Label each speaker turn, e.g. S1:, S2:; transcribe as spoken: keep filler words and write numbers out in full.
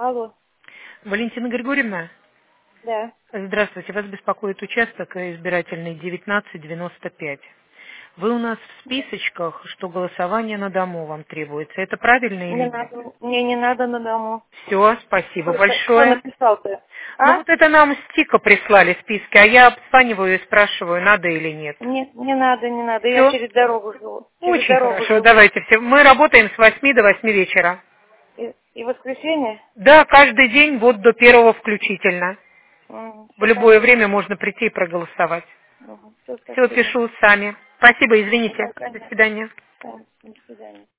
S1: Алло.
S2: Валентина Григорьевна,
S1: Да.
S2: здравствуйте. Вас беспокоит участок избирательный девятнадцать девяносто пять. Вы у нас в списочках, что голосование на дому вам требуется. Это правильно
S1: Не
S2: или нет?
S1: надо. Мне не надо на дому.
S2: Все, спасибо
S1: Кто, кто
S2: большое.
S1: написал-то?
S2: Ну
S1: А?
S2: вот это нам с ТИКа прислали списки, а я обзваниваю и спрашиваю, надо или нет.
S1: Не, не надо, не надо. Я
S2: Все?
S1: через дорогу живу. Через
S2: Очень
S1: дорогу
S2: хорошо.
S1: живу.
S2: Давайте все. Мы работаем с восьми до восьми вечера.
S1: И, и воскресенье?
S2: Да, каждый день вот до первого включительно. В
S1: Все
S2: любое
S1: понятно.
S2: время можно прийти и проголосовать.
S1: Угу. Все,
S2: Все,
S1: спасибо.
S2: пишу сами. Спасибо, извините.
S1: Да,
S2: До
S1: понятно.
S2: свидания.
S1: Да, до свидания.